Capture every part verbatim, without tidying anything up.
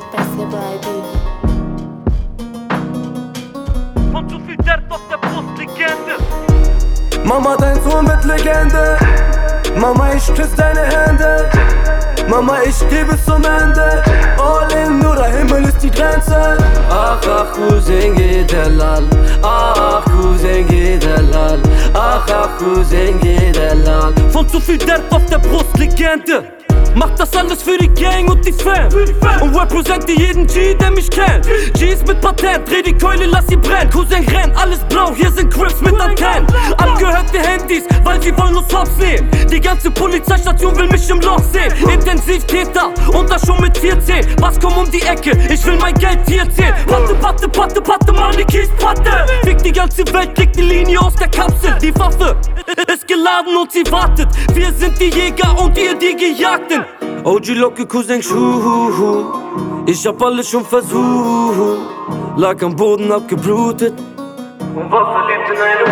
Besser Baby. Von zu viel Dirt auf der Brust, Legende. Mama, dein Sohn wird Legende. Mama, ich küss deine Hände. Mama, ich gebe es zum Ende. All in, nur der Himmel ist die Grenze. Ach, ach, Cousin, geht der Land. Ach, Cousin, geht der Land. Ach, ach, Cousin, geht der Land. Von zu viel Dirt auf der Brust, Legende. Mach das alles für die Gang und die Fans. Und represente jeden G, der mich kennt. G's mit Patent, dreh die Keule, lass sie brennen. Cousin renn, alles blau, hier sind Crips mit Antennen. Abgehörte Handys, weil sie wollen uns hops nehmen. Die ganze Polizeistation will mich im Loch sehen. Intensivtäter, und das schon mit vierzehn. Was komm um die Ecke, ich will mein Geld hier zählen. Patte, patte, patte, patte, Mann, die Kiespatte. Fick die ganze Welt, kriegt die Linie aus der Kapsel. Die Waffe ist geladen und sie wartet. Wir sind die Jäger und ihr die Gejagten. O G Locke, Cousin, Schuhu. Ich hab alles schon versucht. Lag am Boden abgeblutet und war verliebt in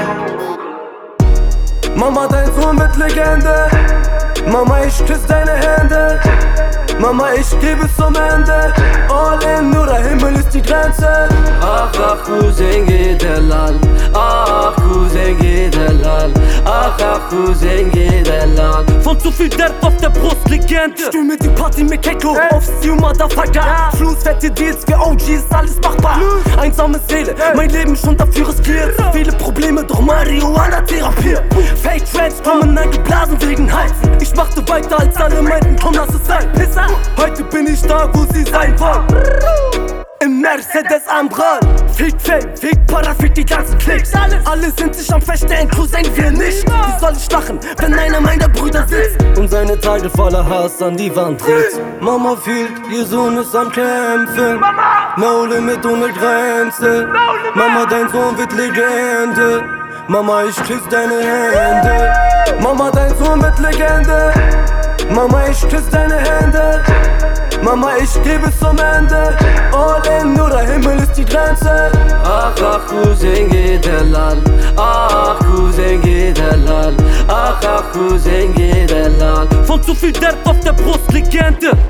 eine Mama, dein Sohn wird Legende. Mama, ich küss deine Hände. Mama, ich gebe es zum Ende. All in, nur der Himmel ist die Grenze. Ach, ach, Cousin, geht der Land. Ach, Cousin, geht der Land. Ach, ach, Cousin, geht der Land. Von zu viel Dirt auf der Brust, Legende. Spiel mit die Party mit Keko, hey. Aufs You, Motherfucker. Fluss, fette Deals für O Gs, alles machbar. Hey. Einsame Seele, hey. Mein Leben schon dafür riskiert. Viele Probleme, doch Marihuana therapiert. Fake Trends kommen eingeblasen wegen Hype. Ich machte weiter als alle meinten, komm, lass es sein. Pisser. Heute bin ich da, wo sie sein wollen. Im Mercedes am Brand. Fick Fame, fick Para, fick die ganzen Klicks. Alles. Alle sind sich am Verstehen, Cousin, wir nicht. Wie soll ich lachen, wenn einer meiner Brüder sitzt und seine Tage voller Hass an die Wand tritt? Mama fühlt, ihr Sohn ist am Kämpfen. Mama. No Limit ohne Grenze. No limit. Mama, dein Sohn wird Legende. Mama, ich küss deine Hände. Mama, dein Sohn wird Legende. Mama, ich küss deine Hände. Mama, ich gebe es zum Ende. All in, nur der Himmel ist die Grenze. Ach, ach, Cousin, geht der Land. Ach, Cousin, geht der Land. Ach, ach, Cousin, geht der Land. Von zu viel Dirt auf der Brust, Legende.